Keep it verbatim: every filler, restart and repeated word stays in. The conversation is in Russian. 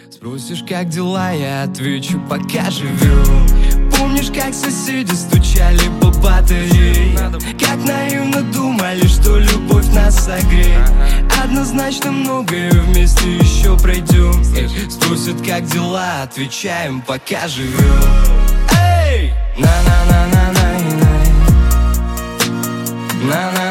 Спросишь, как дела, я отвечу, пока живем. Помнишь, как соседи стучали по батарее? Как наивно думали, что любовь нас согреет. Однозначно многое вместе еще пройдем. Спросят, как дела, отвечаем, пока живем. Эй! На-на-на-на-на-на. На-на.